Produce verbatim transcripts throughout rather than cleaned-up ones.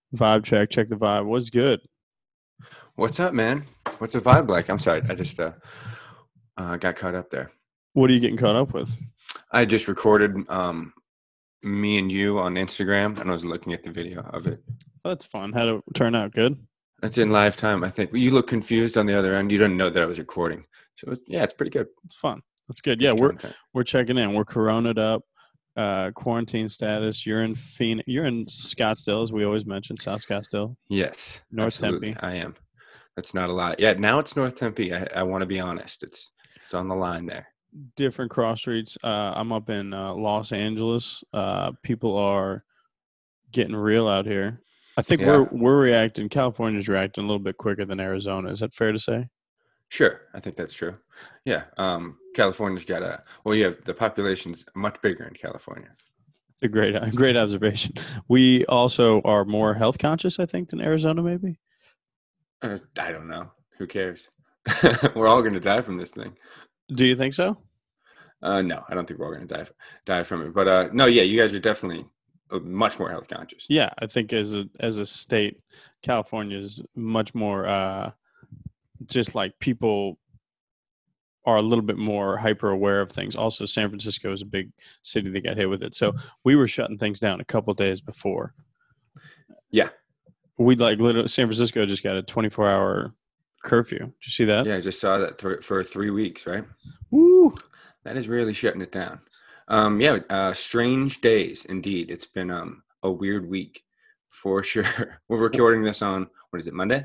Vibe check, check the vibe. What's good? What's up, man? What's the vibe like? I'm sorry, I just uh, uh, got caught up there. What are you getting caught up with? I just recorded um, me and you on Instagram, and I was looking at the video of it. That's fun. How'd it turn out? Good? That's in live time, I think. You look confused on the other end. You didn't know that I was recording, so it's, yeah, it's pretty good. It's fun. That's good. Yeah, Good we're content. we're checking in. We're coroned up. Uh, quarantine status. You're in Phoenix. You're in Scottsdale, as we always mention, South Scottsdale, Yes, North absolutely, Tempe. I am. That's not a lot. Yeah, now it's North Tempe. I, I want to be honest. It's it's on the line there. Different cross streets. Uh, I'm up in uh, Los Angeles. Uh, people are getting real out here. I think we're Yeah, we're reacting. California's reacting a little bit quicker than Arizona. Is that fair to say? sure. I think that's true. Yeah, um, California's got a well. You have the population's much bigger in California. It's a great, a great observation. We also are more health conscious, I think, than Arizona. Maybe. Uh, I don't know. Who cares? We're all going to die from this thing. Do you think so? Uh, no, I don't think we're all going to die die from it. But uh, no, yeah, you guys are definitely uh, much more health conscious. Yeah, I think as a as a state, California is much more uh, just like people are a little bit more hyper aware of things. Also, San Francisco is a big city that got hit with it, so we were shutting things down a couple days before. Yeah, We like literally San Francisco just got a twenty-four hour curfew. Did you see that? yeah, I just saw that th- for three weeks, right? Woo! That is really shutting it down. Um, yeah, uh, strange days indeed. It's been um a weird week for sure. We're recording this on what is it, Monday?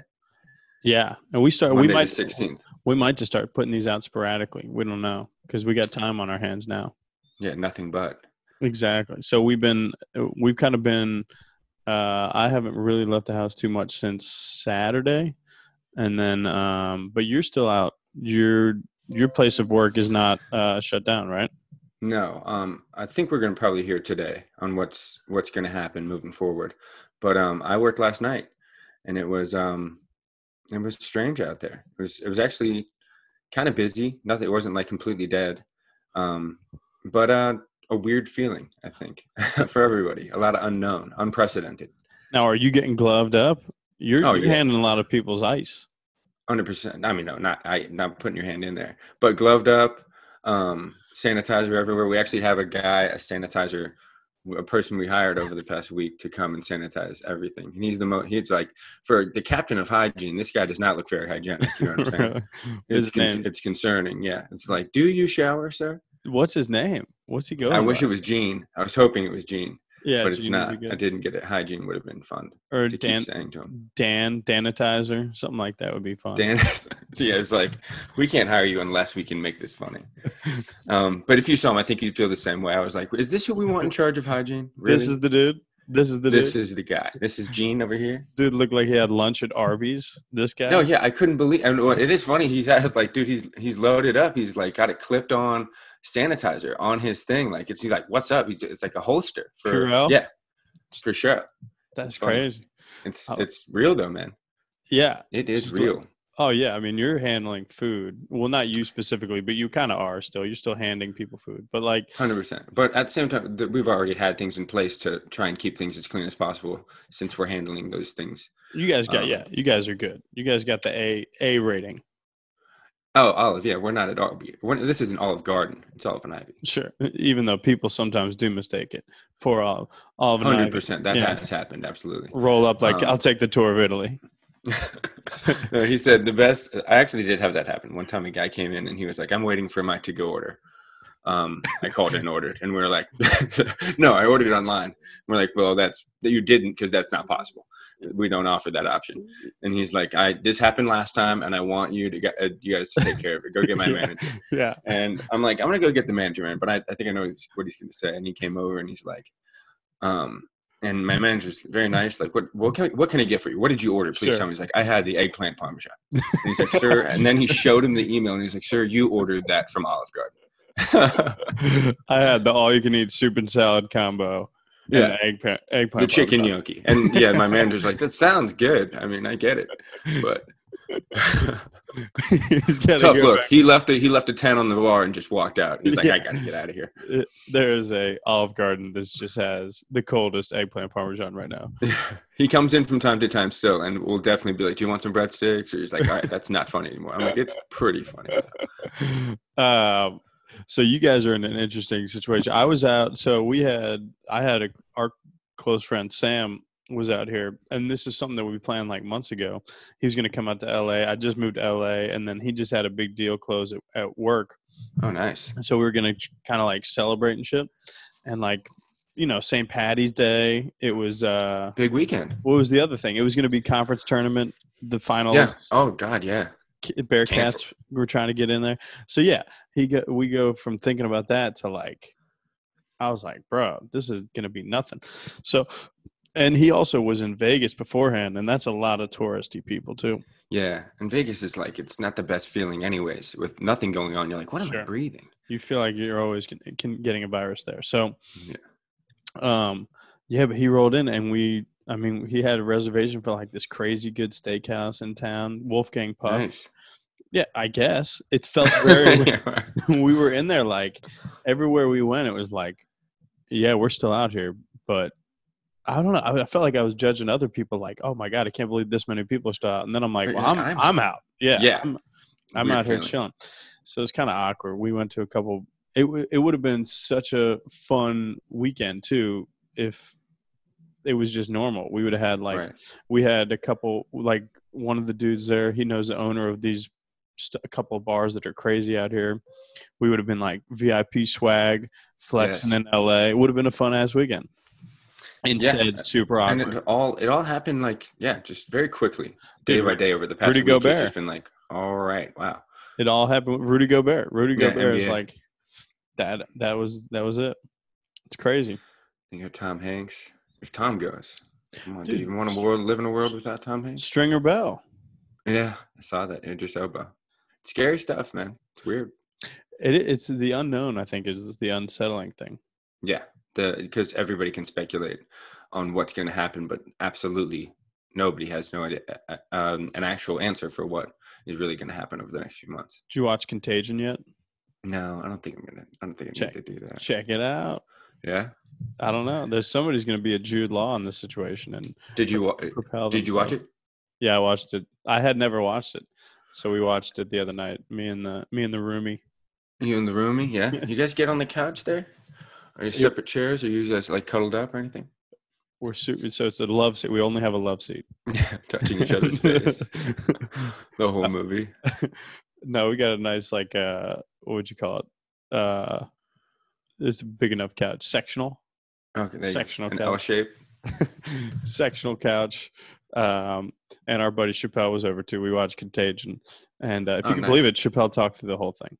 Yeah, and we start. We Monday the might sixteenth. we might just start putting these out sporadically. We don't know because we got time on our hands now. Yeah, nothing but. Exactly. So we've been we've kind of been. Uh, I haven't really left the house too much since Saturday, and then um, but you're still out. Your your place of work is not uh, shut down, right? No, um, I think we're going to probably hear today on what's what's going to happen moving forward. But um, I worked last night, and it was um, it was strange out there. It was it was actually kind of busy. Nothing. It wasn't like completely dead, um, but uh, a weird feeling. I think for everybody, a lot of unknown, unprecedented. Now, are you getting gloved up? You're Oh you're yeah, handling a lot of people's ice. hundred percent. I mean, no, not I, not putting your hand in there, but gloved up, um, sanitizer everywhere. We actually have a guy, a sanitizer, a person we hired over the past week to come and sanitize everything. And he's the most. He's like for the captain of hygiene. This guy does not look very hygienic. You know what I'm saying? Really? It's His con- name. it's concerning. Yeah, it's like, do you shower, sir? What's his name? What's he I going wish by? it was Gene. I was hoping it was Gene, Yeah, but it's Gene would be not. I good. didn't get it. Hygiene would have been fun Or to keep Dan saying to him. Dan Danitizer, something like that would be fun. Dan, yeah, it's like we can't hire you unless we can make this funny. Um, but if you saw him, I think you'd feel the same way. I was like, is this who we want in charge of hygiene? This Really? is the dude. This is the This dude. is the guy. This is Gene over here. Dude looked like he had lunch at Arby's. This No, guy. yeah, I couldn't believe. And it is funny. He's has like, dude, he's he's loaded up. He's like got it clipped on sanitizer on his thing. Like it's he's like, what's up? He's it's like a holster for Purell. yeah, for sure. It's That's funny. crazy. It's Oh, it's real though, man. yeah. It is Just like, real. oh yeah. I mean, you're handling food. Well, not you specifically, but you kind of are still. You're still handing people food. But like, Hundred percent. But at the same time, th- we've already had things in place to try and keep things as clean as possible since we're handling those things. you guys got yeah. Um, You guys are good. You guys got the A A rating. oh, Olive, yeah, we're not at Olive. We're, this isn't Olive Garden. It's Olive and Ivy. Sure. Even though people sometimes do mistake it for all Olive and Hundred Ivy. percent. That Yeah. has happened. Absolutely. Roll up like I'll Um, take the tour of Italy. no, he said the best. I actually did have that happen one time. A guy came in and he was like, "I'm waiting for my to-go order." Um, I called it and ordered, and we are like, "No, I ordered it online." We're like, "Well, that's that you didn't because that's not possible. We don't offer that option." And he's like, "I this happened last time, and I want you to get uh, you guys to take care of it. Go get my yeah. manager." Yeah. And I'm like, "I'm gonna go get the manager, man." But I, I think I know what he's gonna say. And he came over and he's like, um. And my manager's very nice. Like, what, what can, I, what can I get for you? What did you order? Please tell Sure. me. He's like, I had the eggplant parmesan. And he's like, sir. And then he showed him the email, and he's like, sir, you ordered that from Olive Garden. I had the all you can eat soup and salad combo and Yeah, the egg the eggplant chicken parmesan. gnocchi. And yeah, my manager's like, that sounds good. I mean, I get it, but He's got to Tough go look. back. He left a he left a ten on the bar and just walked out. He's like, Yeah. I got to get out of here. It- There's a Olive Garden that just has the coldest eggplant parmesan right now. He comes in from time to time still, and we'll definitely be like, "Do you want some breadsticks?" Or he's like, "All right, that's not funny anymore." I'm like, "It's pretty funny." um, so you guys are in an interesting situation. I was out. So we had, I had a, our close friend Sam was out here, and this is something that we planned like months ago. He was going to come out to L A. I just moved to L A, and then he just had a big deal close at, at work. Oh, nice. And so we were going to kind of like celebrate and shit. And like, you know, Saint Patty's Day. It was uh, Big weekend. what was the other thing? It was going to be conference tournament, the finals. Yeah. Oh God, yeah. Bearcats Cancel. were trying to get in there. So yeah, he go, we go from thinking about that to like, I was like, bro, this is going to be nothing. So, and he also was in Vegas beforehand, and that's a lot of touristy people too. Yeah, and Vegas is like, it's not the best feeling anyways. With nothing going on, you're like, what am Sure. I breathing? You feel like you're always get- can- getting a virus there. So, Yeah. um, yeah, but he rolled in, and we, I mean, he had a reservation for like this crazy good steakhouse in town, Wolfgang Puff. Nice. Yeah, I guess it felt very. We were in there like everywhere we went. It was like, yeah, we're still out here, but I don't know. I, I felt like I was judging other people, like, oh my god, I can't believe this many people are still out. And then I'm like, well, I'm I'm, I'm- out. Yeah, Yeah. I'm, I'm Weird out here feeling. chilling. So it's kind of awkward. We went to a couple. It w- it would have been such a fun weekend too if it was just normal. We would have had like Right. we had a couple, like one of the dudes there. He knows the owner of these st- a couple of bars that are crazy out here. We would have been like V I P swag flexing Yes. in L A. It would have been a fun ass weekend. Instead, Yeah. super And awkward. it all it all happened like, yeah, just very quickly, day Dude, by day over the past Rudy week. It's Gobert. just been like, all right, wow. It all happened with Rudy Gobert. Rudy Yeah, Gobert is N B A. like that. That was that was it. It's crazy. You know, Tom Hanks. If Tom goes, come on, do Dude, you even want to world, live in a world without Tom Hanks? Stringer Bell. Yeah, I saw that. Idris Elba. Scary stuff, man. It's weird. It, it's the unknown. I think is the unsettling thing. Yeah, the because everybody can speculate on what's going to happen, but absolutely nobody has no idea, uh, um, an actual answer for what is really going to happen over the next few months. Did you watch Contagion yet? No, I don't think I'm gonna. I don't think I Check. need to do that. Check it out. Yeah. I don't know. There's somebody's going to be a Jude Law in this situation and Did you wa- propel. Did you watch themselves. it? Yeah, I watched it. I had never watched it, so we watched it the other night. Me and the me and the roomie. You in the roomie? Yeah. You guys get on the couch there? Are you Yeah. separate chairs? Or you guys like cuddled up or anything? We're su- so it's a love seat. We only have a love seat. Yeah, touching each other's face the whole movie. No, we got a nice like uh what would you call it? Uh it's a big enough couch. Sectional. Okay, there you go. Sectional An couch. L shape. Sectional couch. Um and our buddy Chappelle was over too. We watched Contagion. And uh, if Oh, you can nice. believe it, Chappelle talked through the whole thing.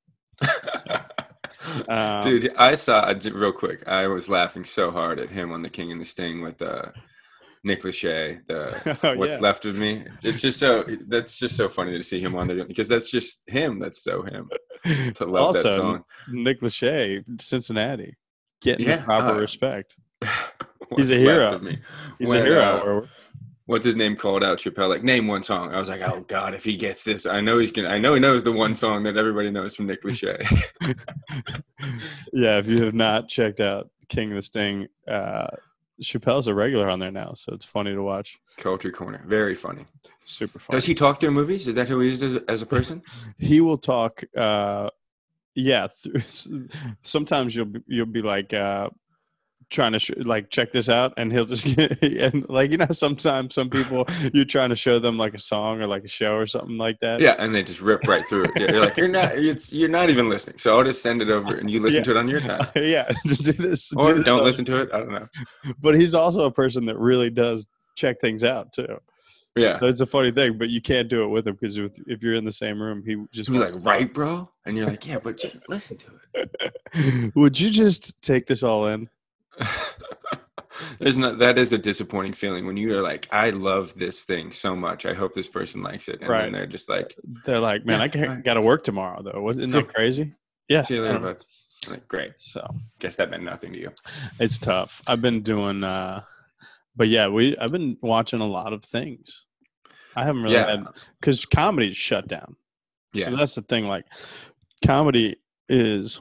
Um, Dude, I saw real quick. I was laughing so hard at him on The King and the Sting with uh, Nick Lachey. The Oh, What's yeah. Left of Me. It's just so that's just so funny to see him on there because that's just him. That's so him. To love also, that song. Nick Lachey, Cincinnati, getting Yeah, the proper uh, respect. What's a left hero. of me. He's When, a hero. uh, Or- What's his name called out Chappelle? Like, name one song. I was like, oh God, if he gets this, I know he's gonna. I know he knows the one song that everybody knows from Nick Lachey. yeah, if you have not checked out King of the Sting, uh, Chappelle's a regular on there now, so it's funny to watch. Culture Corner, very funny. Super funny. Does he talk through movies? Is that who he is as, as a person? He will talk. Uh, yeah, th- sometimes you'll be, you'll be like uh, trying to sh- like check this out, and he'll just get, and like you know sometimes some people you're trying to show them like a song or like a show or something like that. Yeah, and they just rip right through it. You're like, you're not. It's you're not even listening. So I'll just send it over, and you listen Yeah. to it on your time, yeah, just do this. do or this don't on- listen to it. I don't know. But he's also a person that really does check things out too. Yeah, That's a funny thing, but you can't do it with him because if, if you're in the same room, he just he'll be wants like, to right, bro, and you're like, yeah, but just listen to it. talk. Would you just take this all in? There's not. That is a disappointing feeling when you are like, I love this thing so much. I hope this person likes it, and Right. then they're just like, They're like, man, Yeah, I can't, right. got to work tomorrow though. Wasn't Cool. that crazy? Yeah. see you I later, don't know. bud. I'm like, great. So Guess that meant nothing to you. it's tough. I've been doing, uh, but yeah, we I've been watching a lot of things. I haven't really Yeah. had because comedy's shut down. Yeah. So that's the thing. Like, comedy is,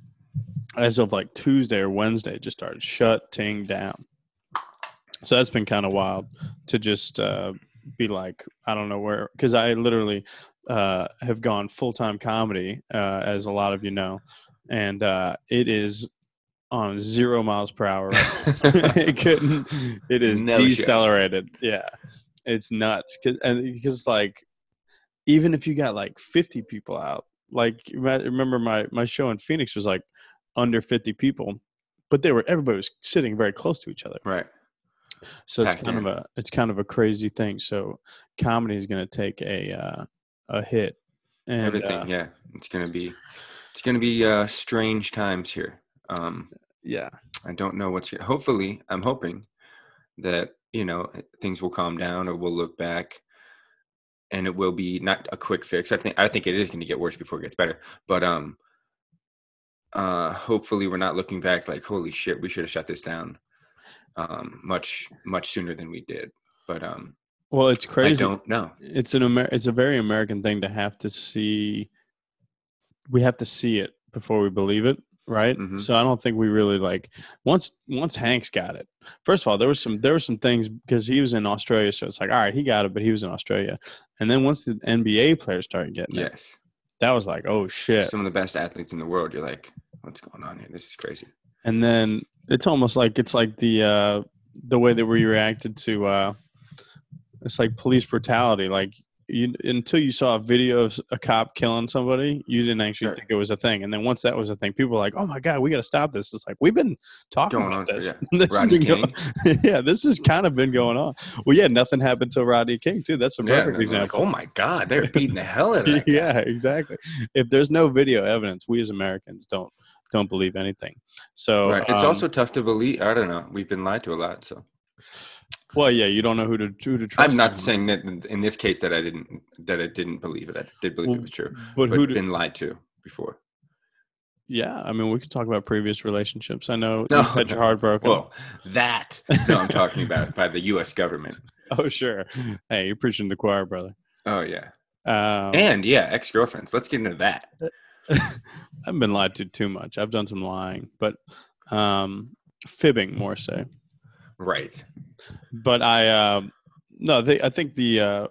as of like Tuesday or Wednesday, just started shutting down. So that's been kind of wild to just uh, be like, I don't know where, because I literally uh, have gone full time comedy, uh, as a lot of you know, and uh, it is on zero miles per hour right now. It couldn't. It is No shows. decelerated. Yeah, it's nuts. Cause, and because like, even if you got like fifty people out, like remember my my show in Phoenix was like under fifty people, but they were everybody was sitting very close to each other. Right. So it's Packed kind in. of a it's kind of a crazy thing. So comedy is going to take a uh, a hit, and Everything. uh, Yeah. It's gonna be. It's gonna be uh, strange times here. Um, yeah, I don't know what's. Hopefully, I'm hoping that you know things will calm down, or we'll look back, and it will be not a quick fix. I think. I think it is going to get worse before it gets better. But um, uh, hopefully, we're not looking back like, holy shit, we should have shut this down. Um, much much sooner than we did. But um, well, it's I crazy. don't know. It's an Amer- It's a very American thing to have to see. We have to see it before we believe it, right? Mhm. So I don't think we really like once once Hanks got it. First of all, there was some there were some things because he was in Australia, so it's like, all right, he got it, but he was in Australia. And then once the N B A players started getting it, Yes. that was like, oh shit. Some of the best athletes in the world. You're like, what's going on here? This is crazy. And then it's almost like it's like the uh, the way that we reacted to uh, it's like police brutality. Like you, until you saw a video of a cop killing somebody, you didn't actually Sure. think it was a thing. And then once that was a thing, people were like, "Oh my god, we got to stop this!" It's like we've been talking Going about on, this. yeah. this has Rodney been King. Go- yeah, this has kind of been going on. Well, yeah, nothing happened till Rodney King too. That's a Yeah, perfect and then we're like, example. oh my god, they're beating the hell out of that guy. Yeah, exactly. If there's no video evidence, we as Americans don't don't believe anything. So Right. It's um, also tough to believe. I don't know. We've been lied to a lot. So well, yeah, you don't know who to who to trust. I'm not anymore. saying that in in this case that I didn't that I didn't believe it. I did believe Well, it was true, but but who? Do, been lied to before. yeah, I mean, we could talk about previous relationships. I know No, you've had no. your heart broken. Well, that no, I'm talking about by the U S government. Oh, sure. Hey, you're preaching to the choir, brother. Oh yeah, Um, and yeah, ex girlfriends. Let's get into that. I haven't been lied to too much. I've done some lying, but um, fibbing more so. Right. But I, uh, no, they, I think the uh,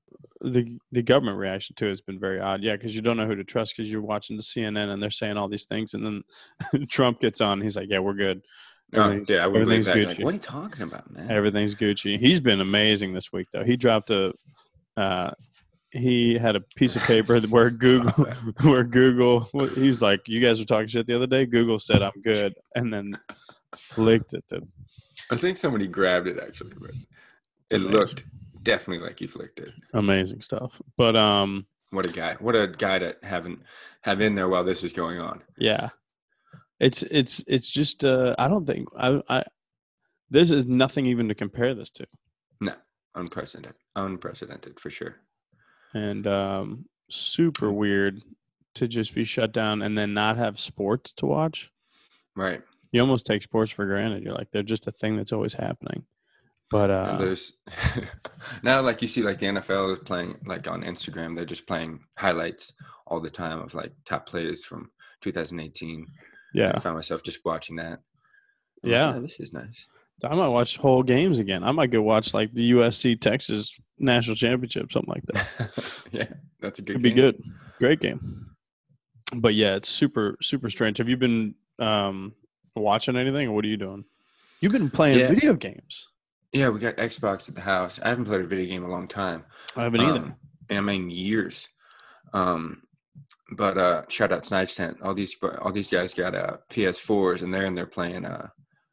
the the government reaction to it has been very odd. Yeah, because you don't know who to trust because you're watching the C N N and they're saying all these things, and then Trump gets on. And he's like, "Yeah, we're good. Oh, Everything's, yeah, I wouldn't believe everything's that. You're like, Gucci. what are you talking about, man? Everything's Gucci." He's been amazing this week, though. He dropped a. Uh, he had a piece of paper where Google, where Google, he's like, "You guys were talking shit the other day." Google said, "I'm good," and then flicked it to. I think somebody grabbed it actually, but it amazing. looked definitely like you flicked it. Amazing stuff. But um, what a guy! What a guy to haven't have in there while this is going on. Yeah, it's it's it's just uh, I don't think I I this is nothing even to compare this to. No, unprecedented, unprecedented for sure. And um, super weird to just be shut down and then not have sports to watch. Right. You almost take sports for granted. You're like, they're just a thing that's always happening. But uh, and there's now, like you see, like the N F L is playing, like on Instagram, they're just playing highlights all the time of like top players from two thousand eighteen. Yeah, I found myself just watching that. I'm yeah. like, yeah, this is nice. I might watch whole games again. I might go watch like the U S C Texas national championship, something like that. Yeah, that's a good. Could game. be good, great game. But yeah, it's super super strange. Have you been um, watching anything, or what are you doing? You've been playing yeah. video games. Yeah, we got Xbox at the house. I haven't played a video game in a long time. I haven't either. Um, I mean, years. Um, but uh, shout out Snipes Tent. All these all these guys got uh, P S fours, and they're in there playing uh,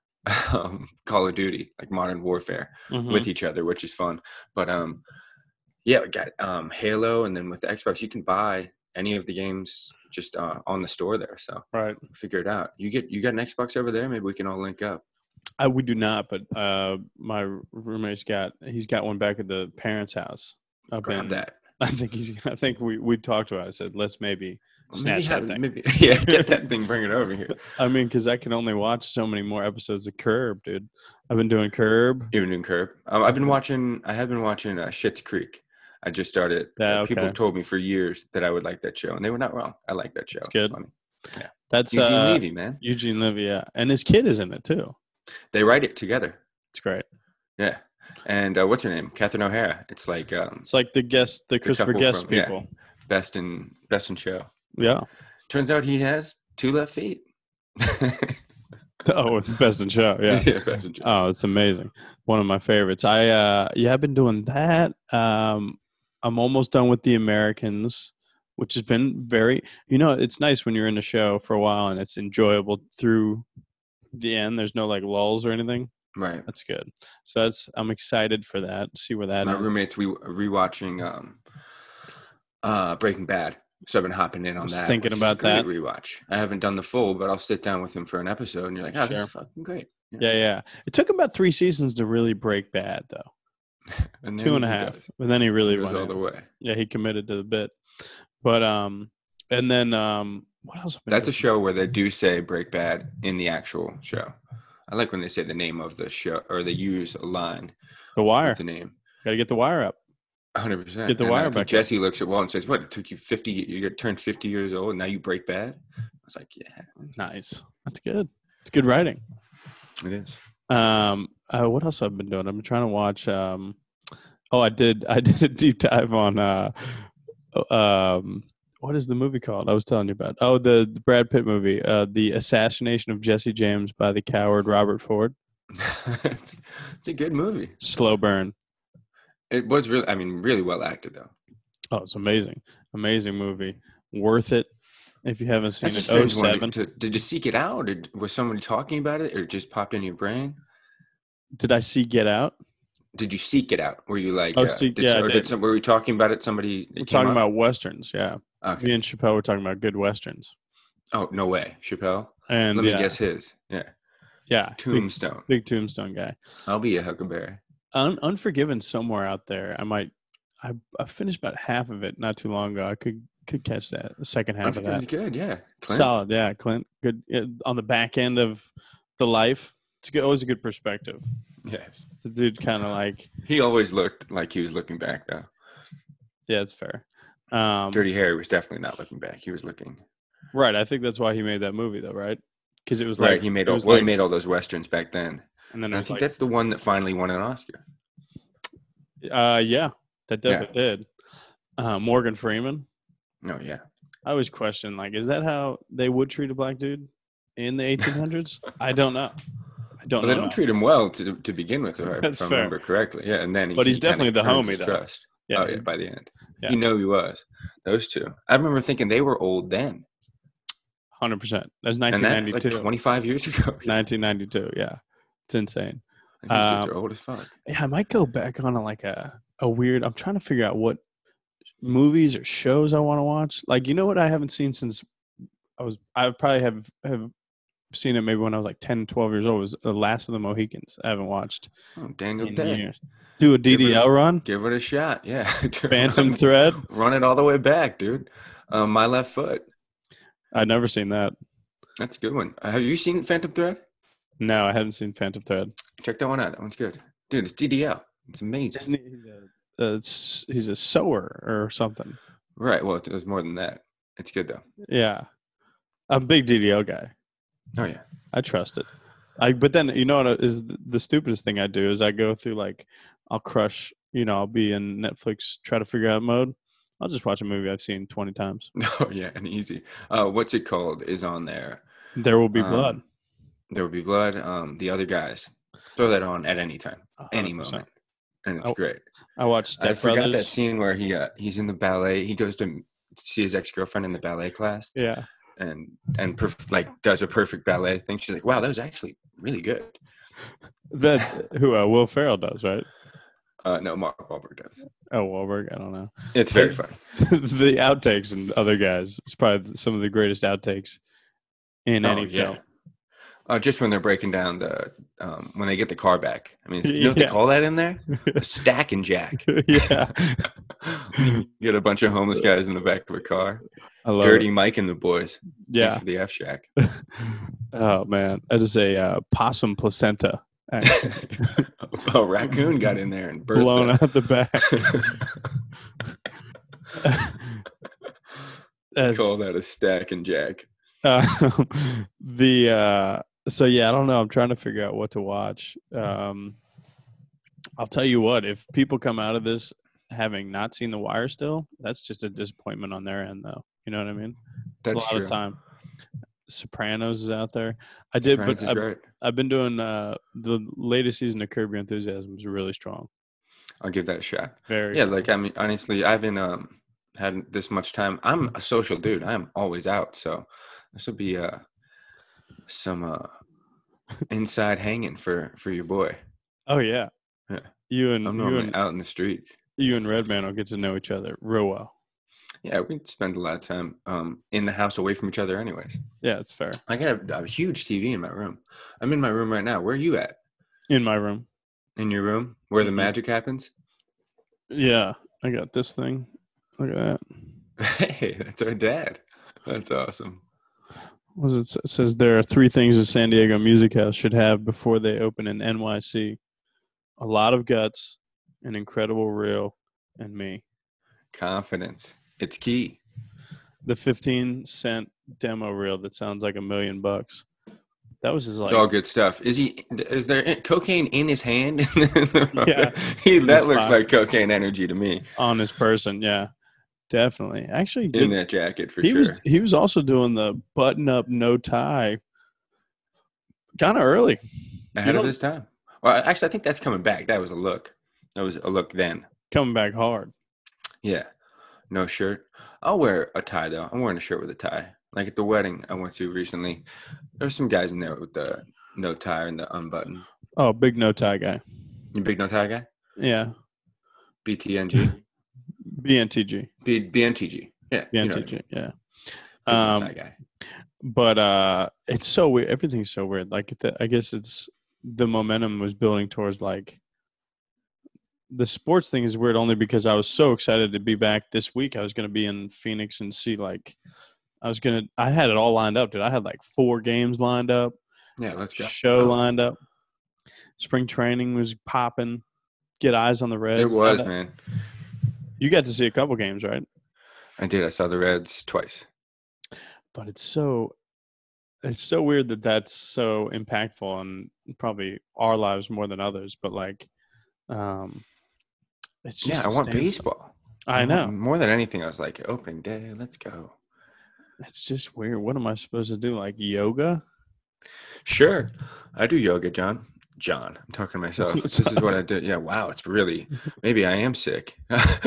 um, Call of Duty, like Modern Warfare, mm-hmm. with each other, which is fun. But um, yeah, we got um, Halo, and then with the Xbox, you can buy any of the games just uh, on the store there. So right, figure it out. You get you got an Xbox over there? Maybe we can all link up. I we do not, but uh, my roommate's got he's got one back at the parents' house. Up Grab in, that. I think he's. I think we we talked about it. I said let's maybe Snatch maybe, that thing. maybe yeah, get that thing, bring it over here. I mean, because I can only watch so many more episodes of Curb, dude. I've been doing Curb. Even in Curb, um, I've been watching. I have been watching uh, Schitt's Creek. I just started. Yeah, Uh, okay. People have told me for years that I would like that show, and they were not wrong. I like that show. It's good. funny. Yeah, That's Eugene uh, Levy, man. Eugene Levy, yeah, and his kid is in it too. They write it together. It's great. Yeah, and uh, what's her name? Catherine O'Hara. It's like um, It's like the guest, the Christopher couple Guest from- yeah. people. best in best in show. Yeah. Turns out he has two left feet. Oh, it's best in show. Yeah. yeah, best in show. Oh, it's amazing. One of my favorites. I uh yeah, I've been doing that. Um I'm almost done with The Americans, which has been very, you know, it's nice when you're in a show for a while and it's enjoyable through the end. There's no like lulls or anything. Right. That's good. So that's I'm excited for that. See where that My ends. roommates, we were rewatching um, uh, Breaking Bad. So I've been hopping in on Was that. thinking which is about a great that. Rewatch. I haven't done the full, but I'll sit down with him for an episode, and you're like, "Oh, this Sure. is fucking great." Yeah, yeah. It took about three seasons to really break bad, though. And Two and a he half, goes- and then he really he goes went all in. the way. Yeah, he committed to the bit. But um, and then um, what else? have I been That's a doing? show where they do say Break Bad in the actual show. I like when they say the name of the show, or they use a line The Wire. with the name. Got to get the wire up. one hundred percent. Get the And wire I think back up. Jesse looks at Walt and says, "What? It took you fifty. You got turned fifty years old, and now you break bad." I was like, "Yeah, Nice. That's good. It's good writing. it is." Um, uh, what else I've been doing? I've been trying to watch. Um, oh, I did. I did a deep dive on. Uh, um, what is the movie called? I was telling you about. Oh, the, the Brad Pitt movie, uh, the assassination of Jesse James by the coward Robert Ford. it's, it's a good movie. Slow burn. It was really, I mean, really well acted though. Oh, it's amazing. Amazing movie. Worth it. If you haven't seen That's it, a oh strange one. seven. To, did you seek it out, or was somebody talking about it, or it just popped in your brain? Did I see Get Out? Did you seek it out? Were you like, Oh, uh, seek- did, yeah, I or did. did some, were we talking about it? Somebody it We're came talking up? about westerns. Yeah, Okay. me and Chappelle were talking about good westerns. Oh no way, Chappelle. And Let me yeah, guess his. Yeah, yeah, big, Tombstone. big Tombstone guy. I'll be a Huckleberry. Un- Unforgiven somewhere out there. I might. I I finished about half of it not too long ago. I could could catch that the second half of Unforgiven's that. good. Yeah, Clint. Solid, yeah. Clint, good yeah, on the back end of the life. It's good, always a good perspective. Yes, The dude kind of like, he always looked like he was looking back though. yeah, it's fair. Um, Dirty Harry was definitely not looking back. He was looking right. I think that's why he made that movie, though, right? Because it was right. like he made it all was well. like- he made all those westerns back then. and then And it I was think like, that's the one that finally won an Oscar. uh, yeah, that Yeah. definitely did. Uh, Morgan Freeman. Oh yeah. I always question, like, is that how they would treat a black dude in the eighteen hundreds? I don't know. I don't Well, they know. don't enough. treat him well to to begin with, if I, That's if I fair. remember correctly. Yeah, and then he, But he's he kinda definitely the earns homie, his though. Trust. Yeah, Oh yeah, by the end, Yeah. you know he was. Those two. I remember thinking they were old then, one hundred percent. That's and nineteen that's ninety-two. like twenty-five years ago. nineteen ninety-two, yeah. It's insane. These dudes Um, are old as fuck. Yeah, I might go back on a, like a, a weird, I'm trying to figure out what movies or shows I want to watch. Like, you know what I haven't seen since I was, I probably have, have seen it maybe when I was like ten, twelve years old, was The Last of the Mohicans. I haven't watched Oh, Daniel in Day. years. Do a Give it D D L run? Give it a shot. Yeah. Phantom run, Thread? Run it all the way back, dude. Um, My Left Foot. I've never seen that. That's a good one. Uh, have you seen Phantom Thread? No, I haven't seen Phantom Thread. Check that one out. That one's good, dude. It's D D L. It's amazing. Isn't he, he's a, uh, s- he's a sewer or something. Right. Well, there's more than that. It's good though. Yeah. I'm a big D D L guy. Oh yeah. I trust it. I but then you know what is the, the stupidest thing I do is I go through like I'll crush, you know, I'll be in Netflix try to figure out mode. I'll just watch a movie I've seen twenty times. Oh yeah, and easy. Uh, what's it called? Is on there. There Will Be Um, Blood. There Will Be Blood. Um, the other guys. Throw that on at any time, any one hundred percent. moment, and it's Oh, great. I watched I Step forgot that Brothers. scene where he uh, he's in the ballet. He goes to see his ex girlfriend in the ballet class, Yeah. and and perf- like does a perfect ballet thing. She's like, "Wow, that was actually really good." That who uh, Will Ferrell does, right? Uh, no, Mark Wahlberg does. Oh, Wahlberg, I don't know. It's very funny. The outtakes and other guys. It's probably some of the greatest outtakes in Oh, any yeah. film. Uh, just when they're breaking down the um, when they get the car back. I mean, you know what Yeah. they call that in there? A stack and jack. Yeah. You get a bunch of homeless guys in the back of a car. I love Dirty it. Mike and the boys. Thanks Yeah. for the F Shack. Oh man, that is a uh, possum placenta actually A raccoon got in there and birthed blown that. out the back. We That's call that a stack and jack. uh, the uh, so yeah. I don't know. I'm trying to figure out what to watch. Um, I'll tell you what. If people come out of this having not seen The Wire still, that's just a disappointment on their end, though. You know what I mean? It's a That's lot true. of time. Sopranos is out there. I did, Sopranos but is I've, right. I've been doing uh, the latest season of Curb Your Enthusiasm is really strong. I'll give that a shot. Very Yeah, strong. like I mean, honestly, I haven't um had this much time. I'm a social dude. I'm always out, so this will be uh some uh inside hanging for for your boy. Oh yeah, Yeah, you and I'm you normally and out in the streets. you and Redman will get to know each other real well. Yeah, we spend a lot of time um in the house away from each other, anyways. Yeah, it's fair. I got a, a huge T V in my room. I'm in my room right now. Where are you at? In my room. In your room, where the Mhm. magic happens? Yeah, I got this thing. Look at that. Hey, that's our dad. That's awesome. What does it, say? It says there are three things a San Diego music house should have before they open in N Y C: a lot of guts, an incredible reel, and me. Confidence. It's key. The fifteen cent demo reel that sounds like a million bucks. That was his It's like, all good stuff. Is he? Is there cocaine in his hand? yeah, he, in his that looks pocket, like cocaine energy to me. on his person. Yeah, definitely. Actually, In good. that jacket for He was sure. he was also doing the button up no tie kind of early. Ahead You of know, his time. Well, actually, I think that's coming back. That was a look. That was a look then. coming back hard. Yeah. No shirt. I'll wear a tie though. I'm wearing a shirt with a tie. Like at the wedding I went to recently, there's some guys in there with the no tie and the unbutton. Oh, big no tie guy. You big no tie guy? Yeah, B T N G? B N T G. B- BNTG. Yeah, you know what I B N T G. mean. Yeah. Big no Um, tie guy. but uh, it's so weird. Everything's so weird. Like, the, I guess it's the momentum was building towards like the sports thing is weird only because I was so excited to be back this week. I was going to be in Phoenix and see like I was gonna. I had it all lined up, dude. I had like four games lined up, Yeah, let's go. show Oh, lined up. Spring training was popping. Get eyes on the it Reds. Now was, that, man. you got to see a couple games, right? I did. I saw the Reds twice. But it's so it's so weird that that's so impactful on probably our lives more than others. But like, um, it's just Yeah, I a want standstill. baseball. I want- know. more than anything, I was like, opening day, let's go. It's just weird. What am I supposed to do? Like yoga? Sure. I do yoga, John. John, I'm talking to myself. This is what I do. Yeah, wow, it's really, maybe I am sick.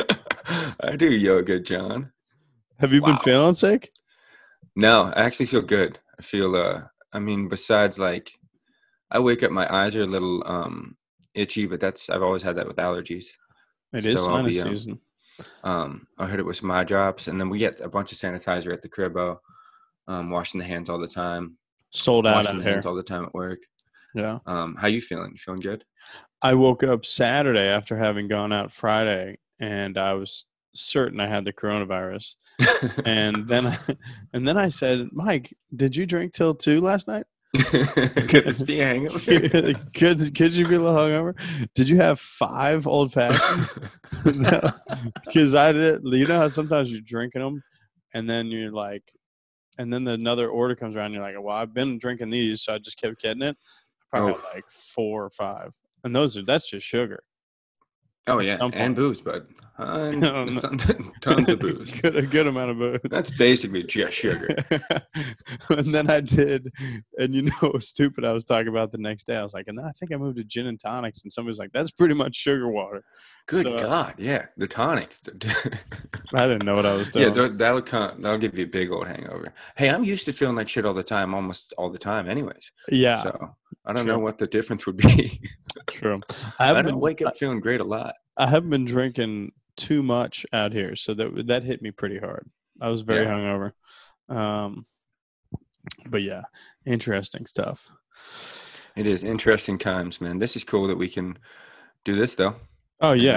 I do yoga, John. Have you been Wow. feeling sick? No, I actually feel good. I feel, uh, I mean, besides like, I wake up, my eyes are a little um itchy, but that's, I've always had that with allergies. It is So I'll sinus be, um, season. um, I heard it with some eye drops, and then we get a bunch of sanitizer at the cribbo, um, washing the hands all the time, Sold out washing out the here. hands all the time at work. Yeah. Um, how you feeling? You feeling good? I woke up Saturday after having gone out Friday, and I was certain I had the coronavirus. And then, I, and then I said, "Mike, did you drink till two last night? Could this be a hangover? could could you be a little hungover? Did you have five old fashions? No, because I did. You know how sometimes you're drinking them, and then you're like, and then another order comes around. And you're like, well, I've been drinking these, so I just kept getting it. I probably Oh. had like four or five, and those are that's just sugar. Oh At yeah, some and point. booze, bud. Hun- Oh, no. Tons of booze. good, a good amount of booze. That's basically just sugar. And then I did, and you know what was stupid I was talking about the next day. I was like, and then I think I moved to gin and tonics, and somebody's like, that's pretty much sugar water. Good So, God, yeah, the tonics. I didn't know what I was Yeah, doing. that- that'll come. That'll give you a big old hangover. Hey, I'm used to feeling like shit all the time, almost all the time, anyways. Yeah, So I don't true. know what the difference would be. true. I I haven't don't been, wake I, up feeling great a lot. I haven't been drinking too much out here, so that that hit me pretty hard. I was very Yeah. hungover. Um, but yeah, interesting stuff. It is interesting times, man. This is cool that we can do this, though. Oh And, yeah, uh,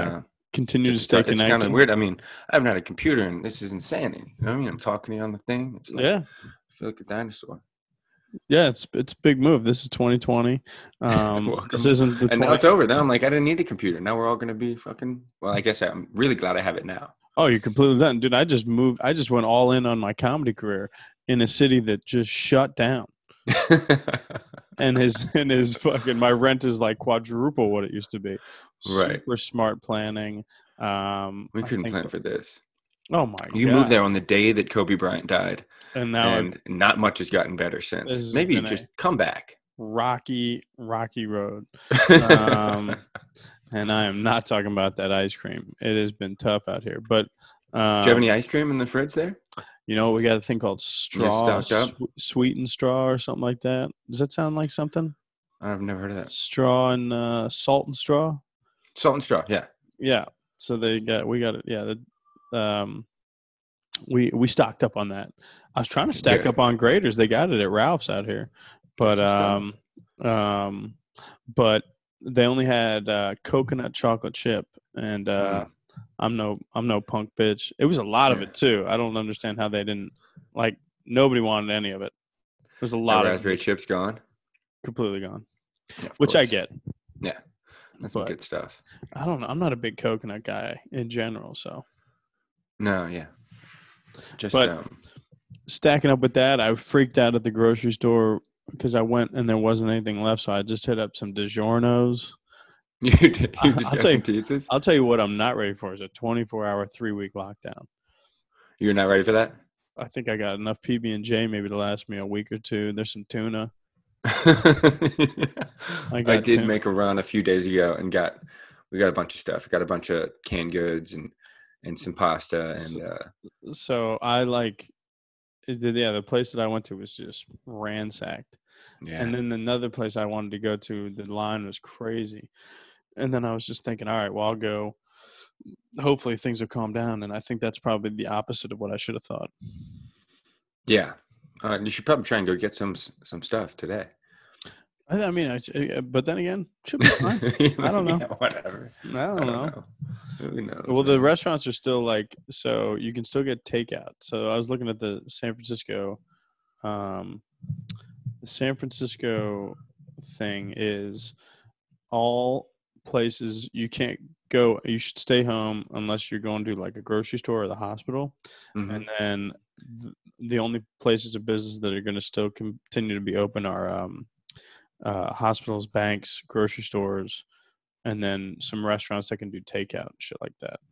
continue Get to to stay start. It's kind connected. of weird. I mean, I haven't had a computer, and this is insanity. You know what I mean? I'm talking to you on the thing. It's like Yeah. I feel like a dinosaur. Yeah, it's it's a big move. This is twenty twenty. Um, this Welcome. isn't the And now twenty. it's over. Then I'm like, I didn't need a computer. Now we're all gonna be fucking. Well, I guess I'm really glad I have it now. Oh, you're completely done, dude. I just moved. I just went all in on my comedy career in a city that just shut down, and his and his fucking my rent is like quadruple what it used to be. Right. Super smart planning. Um, We I couldn't think. plan for this. Oh my You moved god! there on the day that Kobe Bryant died, And now it, and not much has gotten better this since. has Maybe been just a come back. rocky, rocky road. Do Um, and I am not talking about that ice cream. It has been tough out here, but you have um, any ice cream in the fridge there? you know, we got a thing called You straw, stocked up? sw- sweet and straw, or something like that. Does that sound like something? I've never heard of that. Straw and uh, salt and straw. Salt and straw. Yeah. Yeah. So they got we got it. Yeah. The, um, we we stocked up on that. I was trying to stack Good. up on graders. They got it at Ralph's out here, Get but some um, stuff. um, but they only had uh, coconut chocolate chip, and uh, Mm, I'm no I'm no punk bitch. It was a lot of yeah. it too. I don't understand how they didn't like. Nobody wanted any of it. There's a That lot of it raspberry just chip's gone. completely gone, Yeah, of which I course. get. Yeah, that's some But good stuff. I don't know. I'm not a big coconut guy in general, so. No, yeah. Just But um, stacking up with that, I freaked out at the grocery store because I went and there wasn't anything left, so I just hit up some DiGiorno's. you did- you just I'll got tell some you, pizzas. I'll tell you what I'm not ready for is a twenty-four hour, three week lockdown. You're not ready for that. I think I got enough P B and J maybe to last me a week or two. There's some tuna. I I got did tuna. make a run a few days ago and got we got a bunch of stuff. We got a bunch of canned goods and and some pasta So, and uh, so I like, it did- yeah, the place that I went to was just ransacked. yeah, And then another place I wanted to go to, the line was crazy. And then I was just thinking, all right, well, I'll go. Hopefully things will calm down. And I think that's probably the opposite of what I should have thought. yeah. Uh, you should probably try and go get some some stuff today. I, I mean, I, but then again, should be fine. I don't know. Yeah, whatever. I don't, I don't know. know. Who knows? Well, the man? restaurants are still like, so you can still get takeout. So I was looking at the San Francisco, um, the San Francisco thing is all places you can't go. You should stay home unless you're going to like a grocery store or the hospital. Mhm. And then th- the only places of business that are going to still continue to be open are um, uh, hospitals, banks, grocery stores, and then some restaurants that can do takeout and shit like that.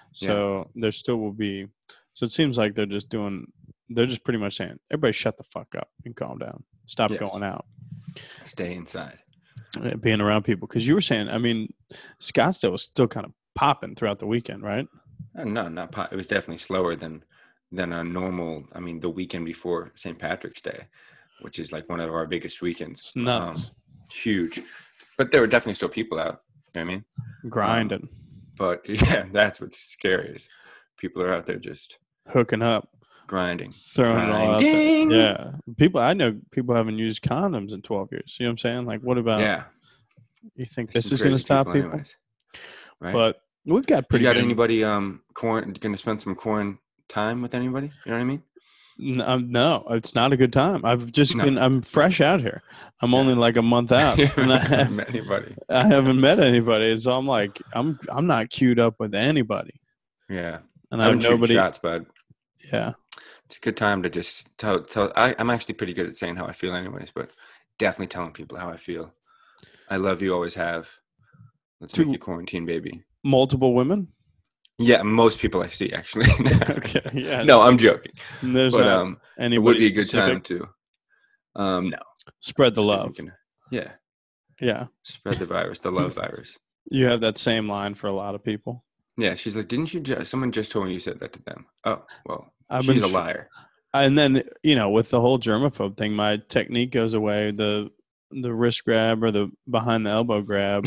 So there still will be. So it seems like they're just doing. They're just pretty much saying, everybody shut the fuck up and calm down. Stop Yes. going out, Stay inside. uh, being around people. Because you were saying, I mean, Scottsdale was still kind of popping throughout the weekend, right? Uh, No, not po- it was definitely slower than than a normal. I mean, the weekend before Saint Patrick's Day, which is like one of our biggest weekends. It's nuts. Um, huge, but there were definitely still people out. You know what I mean, Grinding, but yeah, that's what's scary is people are out there just hooking up, grinding, throwing it all out there. grinding. Yeah, people. I know people haven't used condoms in twelve years. You know what I'm saying? Like, what about? Yeah, You think there's this some is going to crazy stop people? anyways, right? But we've got you pretty got good. anybody um quarant- going to spend some quarantine time with anybody? You know what I mean? N- um, No, it's not a good time. I've just No. been. I'm fresh out here. I'm Yeah. only like a month out, You and I haven't have, met anybody. I haven't met anybody. So I'm like, I'm I'm not queued up with anybody, Yeah, and I've I have been shooting nobody. shots, bud. Yeah, It's a good time to just tell. tell I, I'm actually pretty good at saying how I feel, anyways. But definitely telling people how I feel. I love you, always have. Let's To- make you quarantine, baby. multiple women. Yeah, most people I see actually. Okay, yeah. No, so I'm joking. there's But not um, it anybody would be a good specific. time to. Um, no, Spread the I think love. we can. Yeah, Yeah, spread the virus, the love virus. you have that same line for a lot of people. Yeah, she's like, didn't you just? Someone just told me you said that to them. Oh, well, I've she's been a tr- liar. And then, you know, with the whole germaphobe thing, my technique goes away. The the wrist grab or the behind the elbow grab.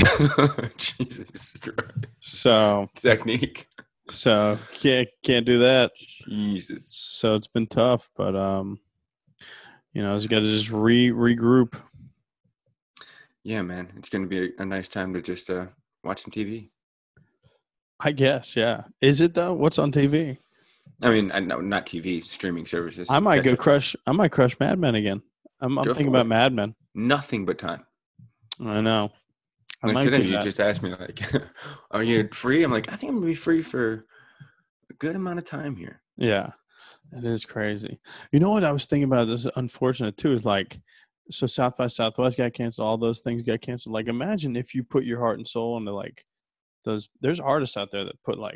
Jesus Christ. So Technique. so can't can't do that. Jesus. So it's been tough, but um, you know, you got to just re regroup. Yeah, man. It's going to be a, a nice time to just uh, watch some T V. I guess, yeah. Is it though? What's on T V? I mean, I know not T V, streaming services. I You might catch go up on. crush. I might crush Mad Men again. I'm, I'm Go thinking for about it. Mad Men. Nothing but time. I know. I Like might today, do you that. just asked me, like, "Are you free?" I'm like, "I think I'm gonna be free for a good amount of time here." Yeah, it is crazy. You know what I was thinking about? This is unfortunate too. Is like, so South by Southwest got canceled. All those things got canceled. Like, imagine if you put your heart and soul into like those. There's artists out there that put like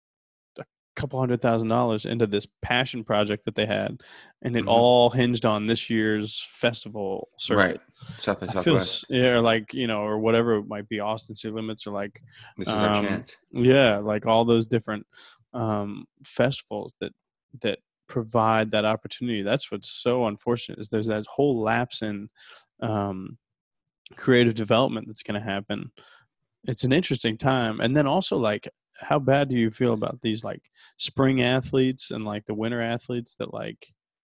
a couple hundred thousand dollars into this passion project that they had, and it hmm all hinged on this year's festival Right, circuit. South by I feel s- Southwest. yeah, like you know, or whatever it might be, Austin City Limits, or like, This is our um, chance. yeah, like all those different um, festivals that that provide that opportunity. That's what's so unfortunate is there's that whole lapse in um, creative development that's going to happen. It's an interesting time, and then also like, how bad do you feel about these like spring athletes and like the winter athletes that like,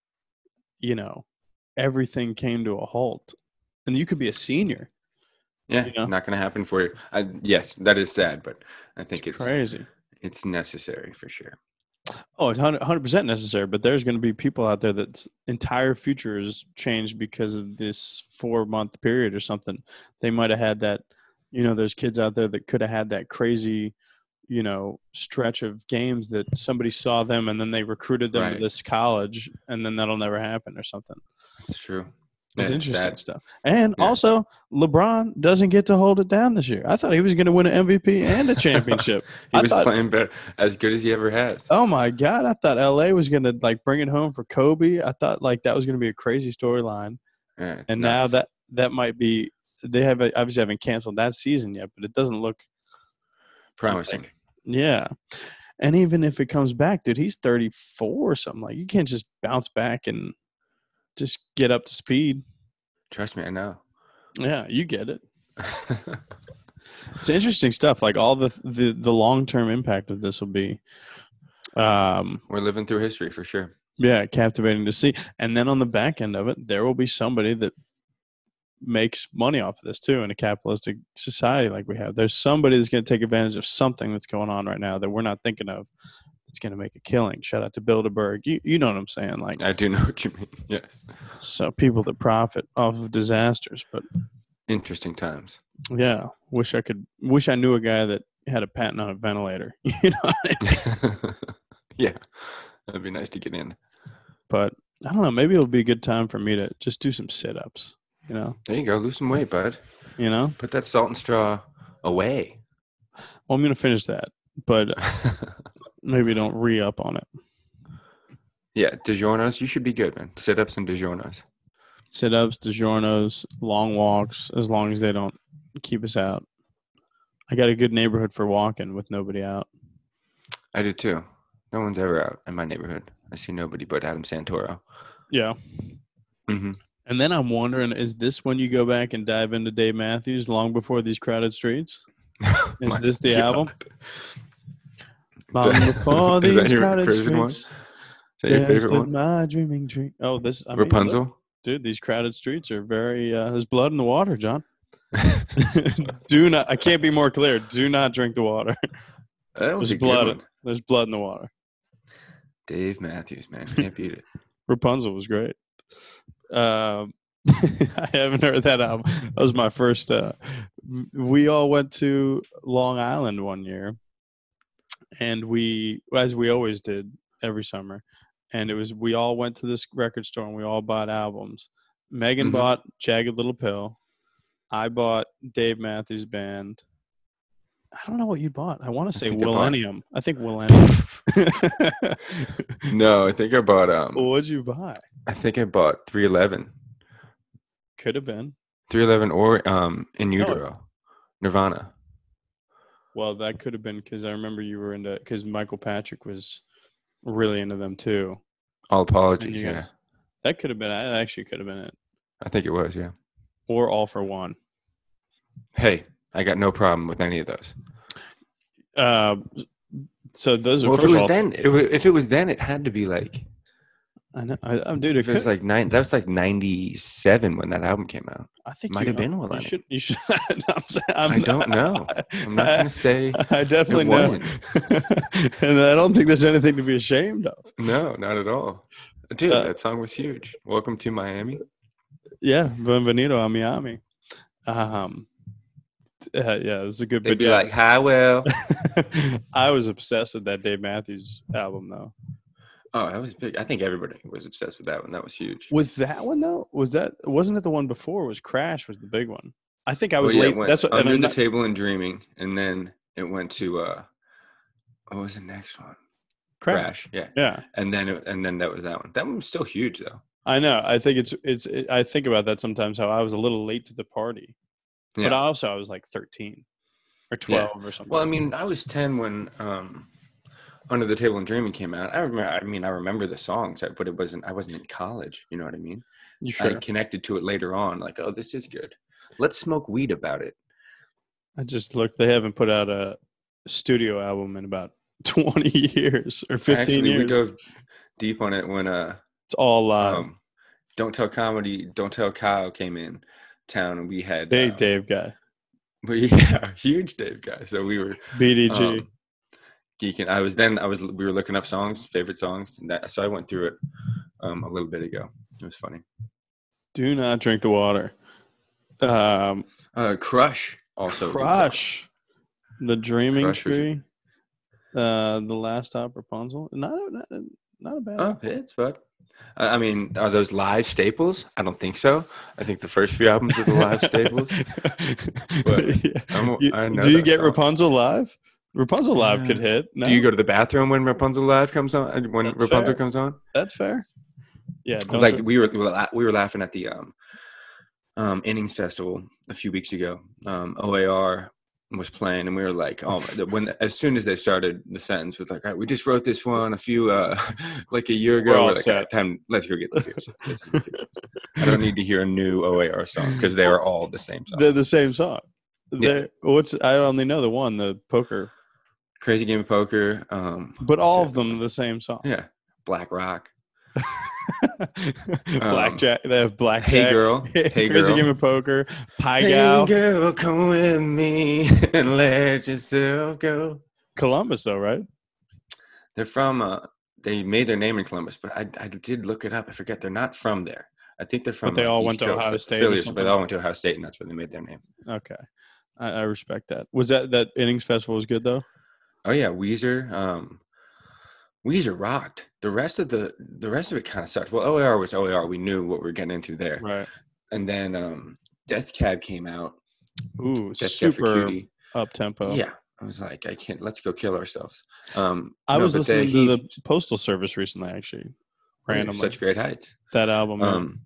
you know, everything came to a halt, and you could be a senior, Yeah, you know. not gonna happen for you. I, yes, that is sad, but I It's think it's crazy. it's necessary for sure. Oh, it's one hundred percent necessary, but there's going to be people out there that's entire future is changed because of this four month period or something. They might have had that, you know, there's kids out there that could have had that crazy, you know, stretch of games that somebody saw them and then they recruited them to Right, this college and then that'll never happen or something. it's true. It's Yeah, it's interesting sad. stuff. And Yeah. also, LeBron doesn't get to hold it down this year. I thought he was going to win an M V P and a championship. He I was thought, playing better, as good as he ever has. oh my God, I thought L A was going to like bring it home for Kobe. I thought like that was going to be a crazy storyline. Yeah, it's And now nuts. that that might be, they have obviously haven't canceled that season yet, but it doesn't look Promising. like, yeah. And even if it comes back, dude, he's thirty-four or something. Like, you can't just bounce back and just get up to speed. Trust me, I know. Yeah, you get it. It's interesting stuff. Like all the the, the long term impact of this will be, um, We're living through history for sure. yeah, captivating to see. And then on the back end of it, there will be somebody that makes money off of this too in a capitalistic society like we have. There's somebody that's going to take advantage of something that's going on right now that we're not thinking of. It's going to make a killing. Shout out to Bilderberg. You you know what I'm saying? Like, I do know what you mean. Yes. so people that profit off of disasters. But Interesting times. yeah, wish I could. Wish I knew a guy that had a patent on a ventilator. You know what I mean? Yeah, that'd be nice to get in. But I don't know. Maybe it'll be a good time for me to just do some sit-ups. You know. There you go. Lose some weight, bud. You know. Put that salt and straw away. Well, I'm going to finish that, but maybe don't re-up on it. Yeah, DiGiorno's. You should be good, man. Sit-ups and DiGiorno's. Sit-ups, DiGiorno's, long walks, as long as they don't keep us out. I got a good neighborhood for walking with nobody out. I do too. No one's ever out in my neighborhood. I see nobody but Adam Santoro. Yeah. Mm-hmm. And then I'm wondering, is this when you go back and dive into Dave Matthews long before these crowded streets? Is My this the God. album? Long before Is that these your crowded Persian one? Is streets. that your There favorite stood one? my dreaming dream. Oh, this, I mean, Rapunzel? look, dude, these crowded streets are very, uh, there's blood in the water, John. Do not, I can't be more clear. Do not drink the water. That was There's a good blood. one. There's blood in the water. Dave Matthews, man. Can't beat it. Rapunzel was great. Um, I haven't heard that album. That was my first. Uh, we all went to Long Island one year, and we, as we always did every summer, and it was we all went to this record store and we all bought albums. Megan Mhm. bought Jagged Little Pill. I bought Dave Matthews Band. I don't know what you bought. I want to say think I bought- Millennium. I think Millennium. No, I think I bought um What'd you buy? I think I bought three eleven. Could have been. three eleven or um In No. Utero. Nirvana. Well, that could have been because I remember you were into because Michael Patrick was really into them too. All And apologies, you yeah. guys- That could have been. That actually could have been it, I think it was, yeah. or All for One. Hey, I got no problem with any of those. Uh, so those are Well, if first it of was all. then, it, wa- if it was then, it had to be like I know, I, I'm dude. If It it was could. like nine, that was like ninety-seven when that album came out. I think Might you have uh, been you Millennium. should you should. No, I'm saying I'm I don't know. not, I'm not I, gonna say I it definitely know, wasn't. and I don't think there's anything to be ashamed of. No, not at all. Dude, Uh, that song was huge. Welcome to Miami. yeah, Bienvenido a Miami. Um, uh, yeah, it was a good. They'd But be yeah, like, "Hi, Will." I was obsessed with that Dave Matthews album though. Oh, that was big. I think everybody was obsessed with that one. That was huge. With that one though, was that wasn't it the one before? It was Crash was the big one. I think I Well, was yeah, it late. went That's what, and Under I'm the not Table and Dreaming, and then it went to uh, what was the next one? Crash. Crash. Yeah, Yeah, and then it, and then that was that one. That one was still huge though. I know. I think it's it's. It, I think about that sometimes. How I was a little late to the party, but Yeah, also I was like thirteen or yeah. twelve or something. Well, I mean, I was ten when um, Under the Table and Dreaming came out. I remember. I mean, I remember the songs, but it wasn't. I wasn't in college. You know what I mean? You I sure? connected to it later on. Like, oh, this is good. Let's smoke weed about it. I just looked. They haven't put out a studio album in about twenty years or fifteen Actually, we years. dove deep on it when uh, It's all live. um, Don't Tell Comedy, Don't Tell Kyle came in town, and we had Big um, Dave guy. we yeah, huge Dave guy. So we were B D G. um, geeking. I was then I was we were looking up songs, favorite songs. And that, so I went through it um, a little bit ago. It was funny. Do not drink the water. Um, Uh, Crush also. Crush. The Dreaming Crush was- Tree. Uh, the Last Stop Rapunzel. Not a, not a, not a bad. Oh, album. hits, but I I mean, are those live staples? I don't think so. I think the first few albums are the live staples. But Yeah. I'm- You- I know do you that get song. Rapunzel live? Rapunzel live could Uh, hit. No? Do you go to the bathroom when Rapunzel Live comes on? When That's Rapunzel fair. comes on? That's fair. Yeah, don't Like do- we were, we were la- we were laughing at the um, um, Innings Festival a few weeks ago. Um, O A R was playing, and we were like, "Oh!" my- when as soon as they started the sentence with like, "All right, we just wrote this one a few uh, like a year ago." We're We're, all like, set. "All right, time, let's go get some beers." Let's go get some beers. I don't need to hear a new O A R song because they were all the same song. They're the same song. Yeah. They're- What's I only know the one, the poker, Crazy Game of Poker, um, but all what's of the them other are the same song. one? Yeah, Black Rock. Blackjack. They have blackjack. Hey Girl. Hey Crazy Girl. Game of Poker. Pie Hey Gal. girl, come with me and let yourself go. Columbus, though, right? They're from. Uh, they made their name in Columbus, but I, I did look it up. I forget they're not from there. I think they're from. they uh, all East went to Coast, Ohio like State or Philly, but something? they all went to Ohio State, and that's where they made their name. Okay, I, I respect that. Was that that innings festival was good though? Oh yeah, Weezer. Um, Weezer rocked. The rest of the the rest of it kind of sucked. Well, O A R was O A R. We knew what we were getting into there. Right. And then um, Death Cab came out. Ooh, Death Cab for super Cutie. up tempo. Yeah, I was like, I can't. Let's go kill ourselves. Um, I no, was but they- listening to the he's- Postal Service recently, actually. Randomly, Such great heights. that album. man. Um,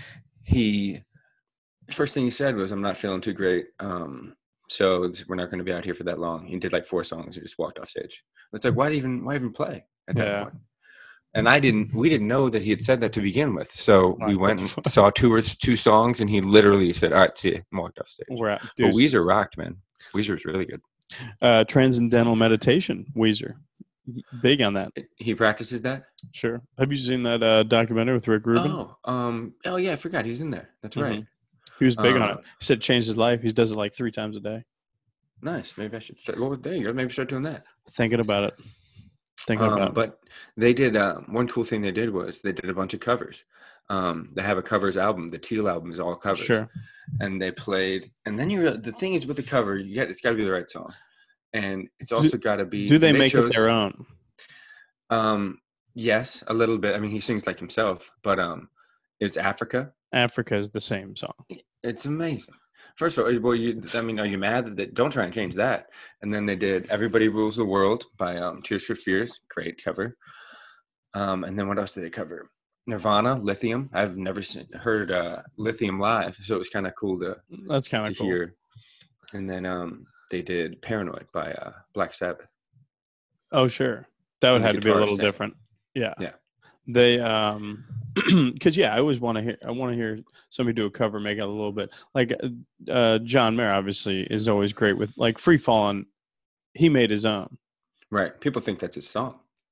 he first thing he said was, "I'm not feeling too great, um, so this- we're not going to be out here for that long." He did like four songs. He just walked off stage. It's like, why even why even play at that Yeah. point? And I didn't. We didn't know that he had said that to begin with. So we Right. went and saw two or two songs, and he literally said, "All right, see you," and walked off stage. We're at But deuces. Weezer rocked, man. Weezer was really good. uh, Transcendental Meditation. Weezer, big on that. He practices that. Sure. Have you seen that uh, documentary with Rick Rubin? Oh, um, oh yeah, I forgot he's in there. That's right. Mhm. He was big on Uh, it. He said it changed his life. He does it like three times a day. Nice. Maybe I should start. Well, there you go. Maybe start doing that. Thinking about it. Thinking Um, about it. but they did uh, one cool thing they did was they did a bunch of covers. Um, they have a covers album. The Teal album is all covers. Sure. And they played. And then you real the thing is with the cover, you get it's got to be the right song, and it's also got to be. Do they and make chose- it their own? Um, yes, a little bit. I mean, he sings like himself, but um, it's Africa. Africa is the same song. It's amazing. First of all, well, you, I mean, are you mad that they, don't try and change that? And then they did "Everybody Rules the World" by um, Tears for Fears, great cover. Um, and then what else did they cover? Nirvana, Lithium. I've never seen, heard uh, Lithium live, so it was kind of cool to, That's kind to of cool. hear. And then um, they did "Paranoid" by uh, Black Sabbath. Oh, sure. That would And the have to be a guitarist little sang. different. Yeah. Yeah. They um because yeah, I always want to hear I want to hear somebody do a cover, make it a little bit like uh John Mayer obviously is always great with like Free Fallin'. He made his own. Right. People think that's his song.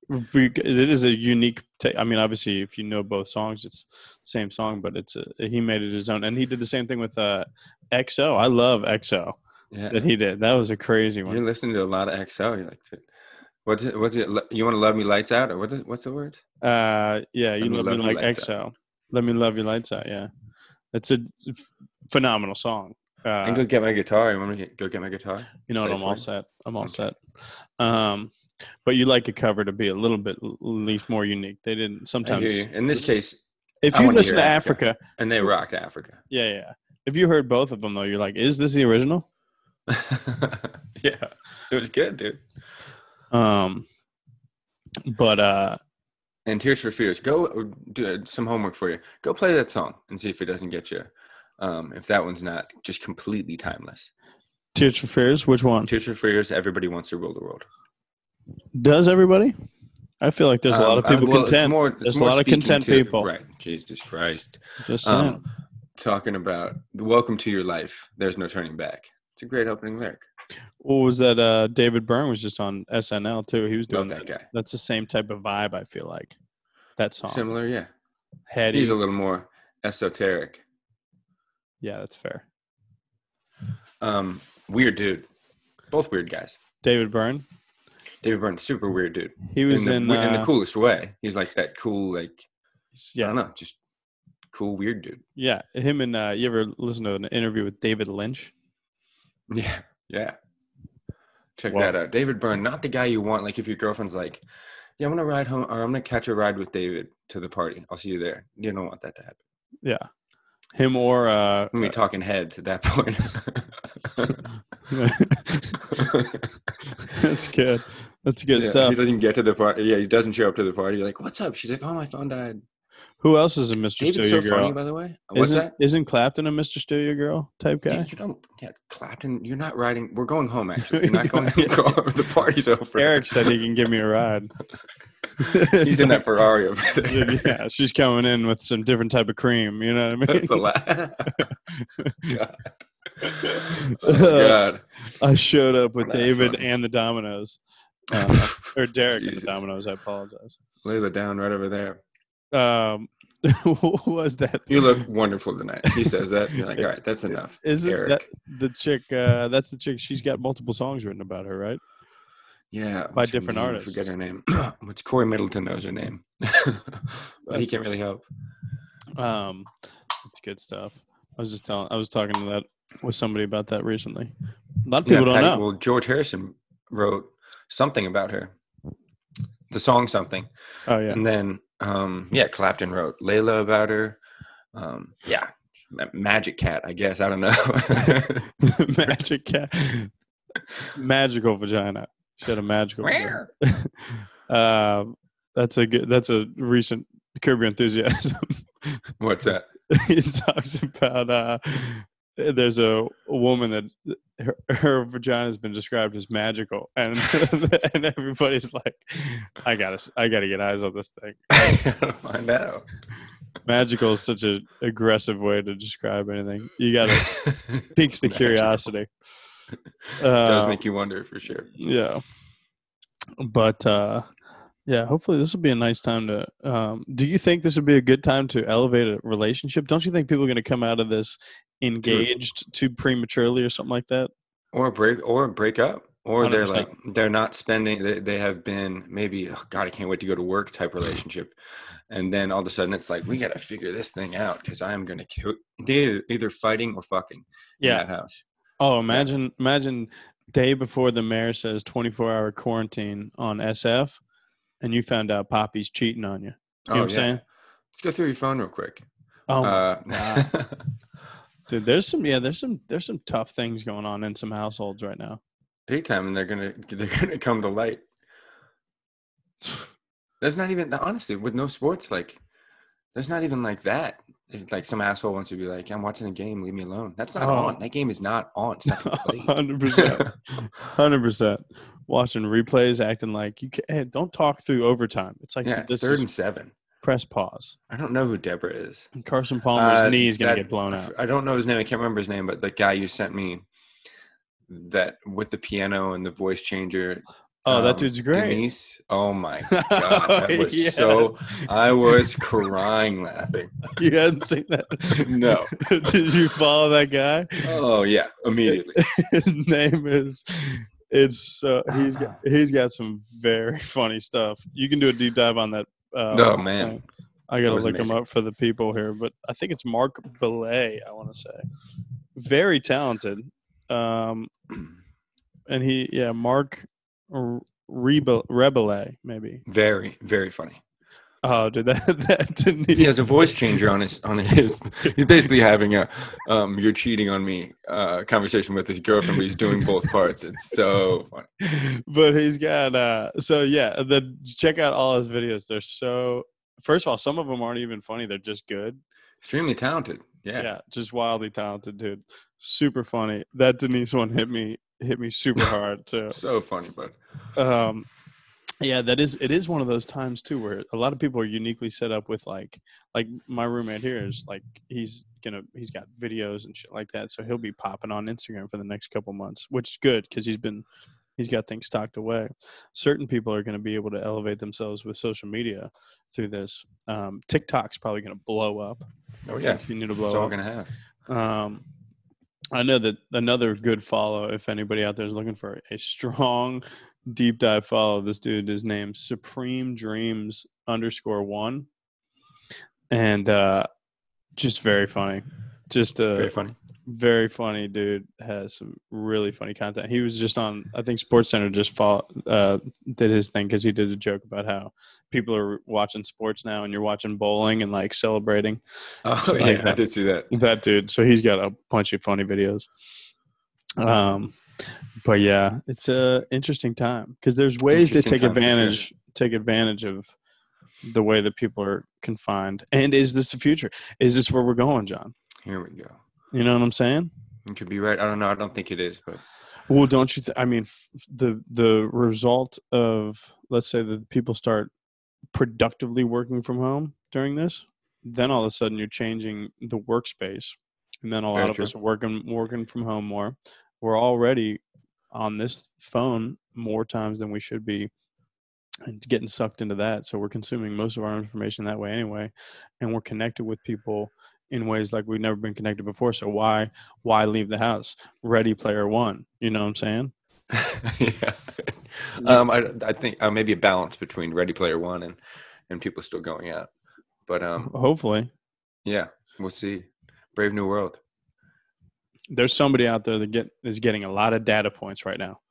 Bec- It is a unique. Ta- I mean, obviously, if you know both songs, it's the same song, but it's a, he made it his own, and he did the same thing with uh, X O. I love X O that Yeah, he did. That was a crazy one. you're listening to a lot of X L. You're like, what is, what's it? You want to love me lights out, or what? Is, what's the word? Uh, yeah, Let you me love me love you like lights out. X O. Let me love you lights out. Yeah, it's a f- phenomenal song. I can Uh, go get my guitar. You want me to get, go get my guitar? you know what? Play it I'm for all you. set. I'm all Okay. set. Um, but you like a cover to be a little bit at least more unique. They didn't I hear sometimes. you. In this case, If I you wanted to listen hear to Africa, Africa, and they rocked Africa. yeah, yeah. If you heard both of them though, you're like, is this the original? Yeah, it was good, dude. Um, but uh, And Tears for Fears, go do some homework for you. Go play that song and see if it doesn't get you. Um, if that one's not just completely timeless. Tears for Fears, which one? Tears for Fears, Everybody Wants to Rule the World. Does everybody? I feel like there's a lot Um, of I, people well, it's content. more. It's There's a more lot of speaking content to people. right. Jesus Christ. Just saying. Um, talking about the welcome to your life. There's no turning back. It's a great opening lyric. What was that? Uh, David Byrne was just on S N L too. He was doing Love that that. guy. That's the same type of vibe. I feel like that song. Similar, yeah. Heady. He's a little more esoteric. Yeah, that's fair. Um, weird dude. Both weird guys. David Byrne. David Byrne, super weird dude. He was in in. the, uh, in the coolest way. He's like that cool, like I yeah, don't know, just cool weird dude. yeah. Him and uh, you ever listen to an interview with David Lynch? Yeah, yeah. Check Well- that out. David Byrne, not the guy you want. Like if your girlfriend's like, yeah, I'm gonna ride home, or I'm gonna catch a ride with David to the party. I'll see you there. You don't want that to happen. Yeah, him or uh, I'm gonna be talking heads at that point. that's good. That's good Yeah, stuff. he doesn't get to the party. Yeah, he doesn't show up to the party. You're like, what's up? She's like, oh, my phone died. Who else is a Mister David's Steal so Your Girl? funny, by the way. What's isn't that? isn't Clapton a Mister Steal Your Girl type guy? Yeah, you don't. Yeah, Clapton. You're not riding. We're going home. Actually, you're not going. The party's over. Eric said he can give me a ride. He's in that Ferrari over there. Yeah, she's coming in with some different type of cream. You know what I mean? That's the la- God. Oh, God. I showed up with That's David funny. and the Dominoes, uh, or Derek and Jesus. the Dominoes. I apologize. Lay it down right over there. Um, what was that? You look wonderful tonight. He says that. You're like, all right, that's enough. Isn't Eric. that the chick? Uh, that's the chick. She's got multiple songs written about her, right? Yeah, by what's her different name? I artists. forget her name. What's Corey Middleton knows her name, but he That's- can't really help. Um, it's good stuff. I was just telling. I was talking to that with somebody about that recently. A lot of people Yeah, don't Patty- know. Well, George Harrison wrote something about her, the song something, Oh yeah, and then um, yeah, Clapton wrote Layla about her. Um, yeah, Ma- Magic Cat, I guess. I don't know. magic cat, magical vagina. She had a magical. vagina. um, that's a good. That's a recent Curb Your Enthusiasm. What's that? He talks about uh, there's a, a woman that her, her vagina has been described as magical, and and everybody's like, I gotta I gotta get eyes on this thing. I gotta find out. Magical is such an aggressive way to describe anything. You gotta piques It's the magical. curiosity. It does Uh, make you wonder for sure. Yeah, but uh, yeah, hopefully this will be a nice time to. Um, do you think this would be a good time to elevate a relationship? Don't you think people are going to come out of this engaged too prematurely or something like that? Or break, or break up, or they are one hundred like they're not spending. They, they have been maybe, oh God, I can't wait to go to work type relationship, and then all of a sudden it's like we got to figure this thing out because I am going to kill. They either fighting or fucking Yeah. in that house. Oh, imagine imagine day before the mayor says twenty-four hour quarantine on S F, and you found out Poppy's cheating on you. You know Oh what I'm yeah. saying? Let's go through your phone real quick. Oh, my Uh, God. Dude, there's some yeah, there's some there's some tough things going on in some households right now. big time, and they're gonna they're gonna come to light. There's not even honestly with no sports like. There's not even like that. If, like some asshole wants to be like, I'm watching a game, leave me alone. That's not Oh. on. That game is not on. It's not played. Hundred percent, hundred percent. Watching replays, acting like you can't. Hey, don't talk through overtime. It's like Yeah, dude, it's this third is and seven. press pause. I don't know who Deborah is. And Carson Palmer's Uh, knee is gonna that- get blown out. I don't know his name. I can't remember his name, but the guy you sent me that with the piano and the voice changer. Oh, that Um, dude's great. Denise. Oh my God, that was Yes. so. I was crying laughing. You hadn't seen that? No. Did you follow that guy? Oh yeah, immediately. His name is. It's uh, he's got he's got some very funny stuff. You can do a deep dive on that. Uh, Oh whole man, thing. I that gotta was look him amazing. up for the people here, but I think it's Mark Belay. I want to say, very talented. Um, and he, yeah, Mark Rebe- Rebele, maybe. Very, very funny. Oh, dude, that that Denise. He has a voice changer on his on his. He's basically having a um, "you're cheating on me" uh, conversation with his girlfriend, but he's doing both parts. It's so funny. But he's got uh. So yeah, the check out all his videos. They're so. First of all, some of them aren't even funny. They're just good. Extremely talented. Yeah. Yeah, just wildly talented, dude. Super funny. That Denise one hit me hit me super hard too. So funny, bud. Um, yeah, that is. It is one of those times too where a lot of people are uniquely set up with like, like my roommate here is like he's gonna he's got videos and shit like that, so he'll be popping on Instagram for the next couple months, which is good because he's been he's got things stocked away. Certain people are going to be able to elevate themselves with social media through this. Um, TikTok's probably going to blow up. Oh yeah, Continue to blow it's all up. gonna have. Um, I know that another good follow, if anybody out there is looking for a strong deep dive follow, this dude is named Supreme Dreams underscore one, and uh, just very funny. Just a Very funny. very funny dude. Has some really funny content. He was just on, I think Sports Center just follow, uh, did his thing because he did a joke about how people are watching sports now and you're watching bowling and like celebrating. Oh Like yeah, I that. did see that. That dude. So he's got a bunch of funny videos. Um, but yeah, it's a interesting time because there's ways to Interesting take time, for advantage, sure. take advantage of the way that people are confined. And is this the future? Is this where we're going, John? Here we go. You know what I'm saying? You could be right. I don't know. I don't think it is, but Well, don't you? Th- I mean, f- the the result of let's say that people start productively working from home during this, then all of a sudden you're changing the workspace, and then a Very lot of true. us are working working from home more. We're already on this phone more times than we should be, and getting sucked into that. So we're consuming most of our information that way anyway, and we're connected with people in ways like we've never been connected before. So why why leave the house? Ready Player One. You know what I'm saying? yeah. Um, I I think uh, maybe a balance between Ready Player One and and people still going out, but um, Hopefully, yeah, we'll see. Brave New World. there's somebody out there that get is getting a lot of data points right now.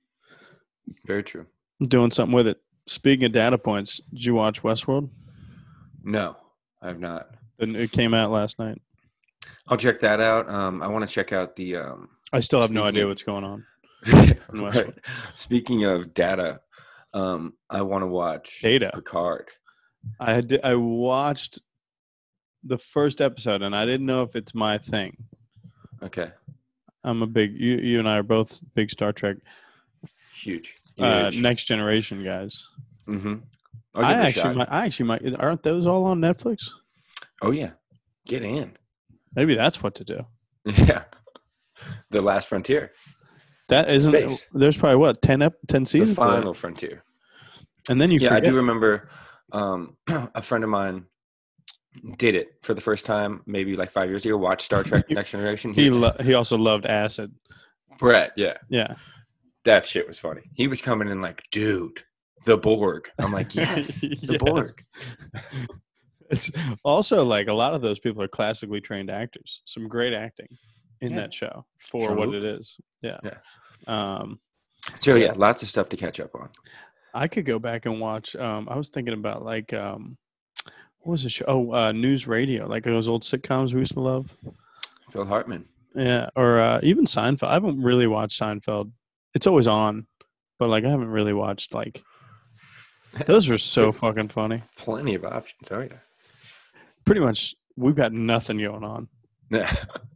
Very true. Doing something with it. Speaking of data points, did you watch Westworld? No, I have not. And it came out last night. I'll check that out. Um, I want to check out the. Um, I still have no Speaking idea of- what's going on. right. Speaking of data, um, I want to watch Data. Picard. I had I watched the first episode, and I didn't know if it's my thing. Okay. I'm a big you. You and I are both big Star Trek, Huge. uh, Huge. Next Generation guys. Mm-hmm. I actually might. I actually might. Aren't those all on Netflix? Oh yeah, get in. Maybe that's what to do. Yeah. The Last Frontier. That isn't. Space. There's probably what ten ep, ten seasons. The Final Frontier. And then you. Yeah, forget. I do remember. Um, a friend of mine did it for the first time, maybe like five years ago. Watched Star Trek Next Generation. He lo- he also loved acid. Brett, yeah, Yeah. that shit was funny. He was coming in like, dude, the Borg. I'm like, yes, the Yes. Borg. It's also like a lot of those people are classically trained actors. Some great acting in Yeah. that show for Jean-Luc. what it is. Yeah. Yeah. Um, So yeah, lots of stuff to catch up on. I could go back and watch. Um, I was thinking about like, um, what was the show? Oh, uh, News Radio, like those old sitcoms we used to love. Phil Hartman. Yeah, or uh, even Seinfeld. I haven't really watched Seinfeld. It's always on, but like I haven't really watched like. Those were so fucking funny. Plenty of options. Oh yeah. Pretty much, we've got nothing going on. Yeah.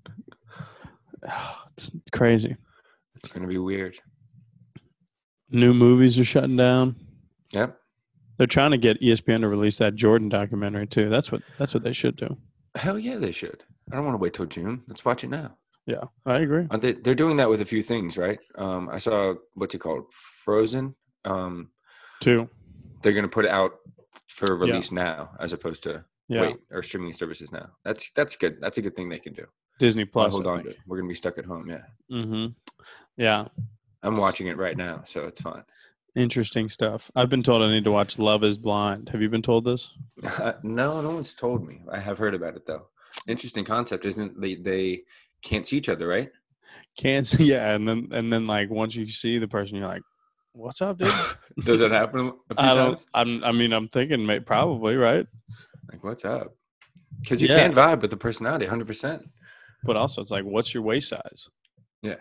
It's crazy. It's gonna be weird. New movies are shutting down. Yep. They're trying to get E S P N to release that Jordan documentary too. That's what that's what they should do. Hell yeah, they should. I don't want to wait till June. Let's watch it now. Yeah, I agree. Aren't they, they're doing that with a few things, right? Um, I saw what's it called, Frozen. um, Two. they're going to put it out for Yeah. release now, as opposed to Yeah. wait or streaming services now. That's that's good. That's a good thing they can do. Disney Why Plus. hold I on think. to it? We're going to be stuck at home. Yeah, Mm-hmm. Yeah. I'm watching it right now, so it's fine. Interesting stuff. I've been told I need to watch Love Is Blind. Have you been told this? No, no one's told me. I have heard about it though. Interesting concept, isn't it? They they can't see each other, right? Can't see. Yeah, and then and then like once you see the person, you're like, "What's up, dude?" Does that happen a few I don't. times? I'm. I mean, I'm thinking may, probably right, Like, what's up? Because you Yeah. can vibe with the personality, one hundred percent. but also it's like, what's your waist size? Yeah.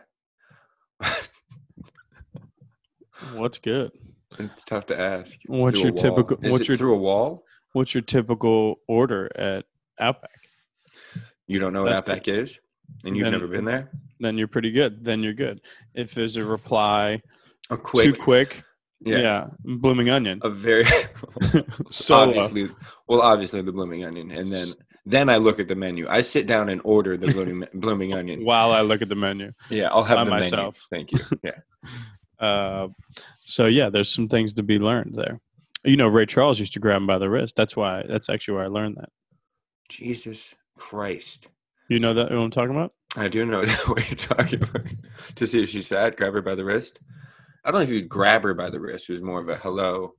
What's good? It's tough to ask. What's Through your a wall. typical? Is What's it your through a wall? What's your typical order at Outback? You don't know what That's Outback is, and you've Then- never been there. Then you're pretty good. Then you're good. If there's a reply A quick, too quick, yeah, yeah, blooming onion, a very solo. obviously. Well, obviously the blooming onion, and then then I look at the menu. I sit down and order the blooming blooming onion. While I look at the menu. Yeah, I'll have by the myself. menu. Thank you. Yeah. Uh, so yeah, there's some things to be learned there. You know, Ray Charles used to grab him by the wrist. That's why. That's actually where I learned that. Jesus Christ. You know that what I'm talking about? I do know what you're talking about. To see if she's fat, grab her by the wrist. I don't know if you'd grab her by the wrist. It was more of a hello.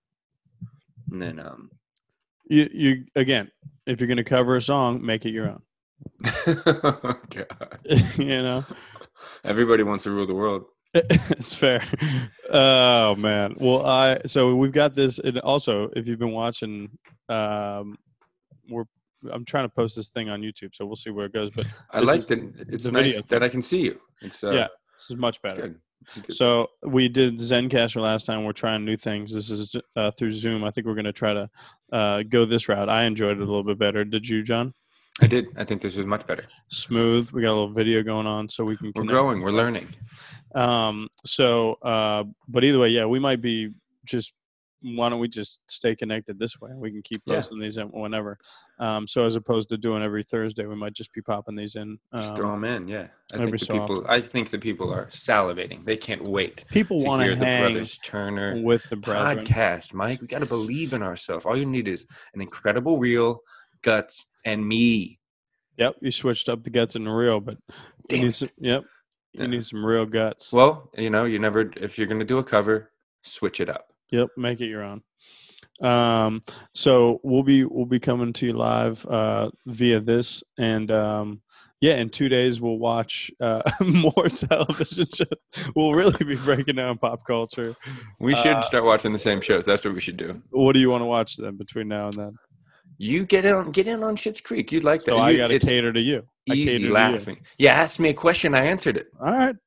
And then, um, You, you again, if you're gonna cover a song, make it your own. oh, God. You know, Everybody wants to rule the world. it's fair. Oh man. Well, I so we've got this, and also if you've been watching, um, we're I'm trying to post this thing on YouTube, so we'll see where it goes. But I this like is that. It's the nice video that I can see you. It's uh, yeah, this is much it's better. good. It's a good- So we did Zencaster last time. We're trying new things. This is uh, through Zoom. I think we're going to try to uh, go this route. I enjoyed it a little bit better. Did you, John? I did. I think this was much better. Smooth. We got a little video going on, so we can. We're connect. growing. We're learning. Um. So, uh, but either way, yeah, we might be just. Why don't we just stay connected this way? We can keep Yeah. posting these in whenever. Um. So as opposed to doing every Thursday, we might just be popping these in. Just throw Um, them in. Yeah. I every think the so people. often. I think the people are salivating. They can't wait people to want hear to the hang brothers Turner with the brethren. podcast. Mike, we got to believe in ourselves. All you need is an incredible reel, guts, and me. Yep, you switched up the guts and the real, but you Damn need it. some. Yep, you Yeah. need some real guts. Well, you know, you never. If you're gonna do a cover, switch it up. Yep, make it your own. Um, so we'll be we'll be coming to you live uh, via this, and um, yeah, in two days we'll watch uh, more television shows. We'll really be breaking down pop culture. We should Uh, start watching the same shows. That's what we should do. What do you want to watch then between now and then? You get in, get in on Schitt's Creek. You'd like that. So I You- got to it's cater to you. I easy cater to laughing. You asked me a question, I answered it. you. All right,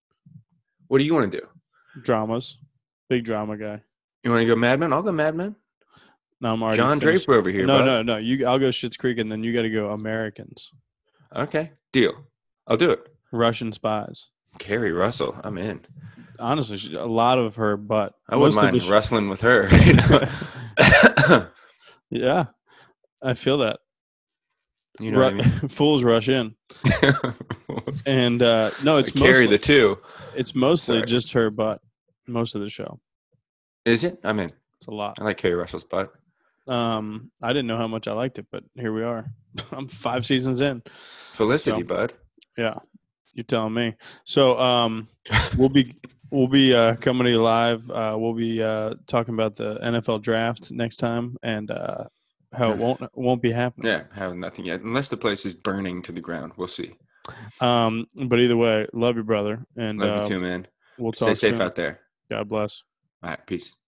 What do you want to do? dramas, big drama guy. You want to go Mad Men? I'll go Mad Men. No, I'm already John finished. Draper over here. No, bud. no, no. You, I'll go Schitt's Creek, and then you got to go Americans, Okay, deal. I'll do it. Russian spies. Carrie Russell, I'm in. Honestly, she- a lot of her butt. I wouldn't Most of mind the sh- wrestling with her. you know? Yeah, I feel that. You know Ru- what I Fools rush in, mean? and uh, no, it's Carry mostly, the two. it's mostly Sorry. just her butt. Most of the show, Is it? I'm in. it's a lot. I like Carrie Russell's butt. Um, I didn't know how much I liked it, but here we are. I'm five seasons in. Felicity, So- bud. Yeah, you're telling me. So, um, we'll be we'll be uh, coming to you live. Uh, we'll be uh, talking about the N F L draft next time and uh, how it won't won't be happening. Yeah, have nothing yet. Unless the place is burning to the ground. We'll see. Um, but either way, love you, brother, and Love uh, you too, man. we'll Stay talk safe soon. out there. God bless. All right, peace.